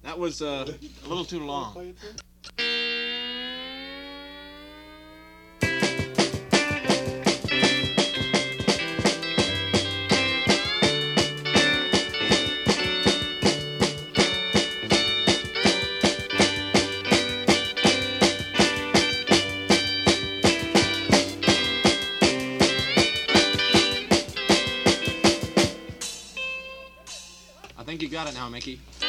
That was a little too long. I think you got it now, Mickey.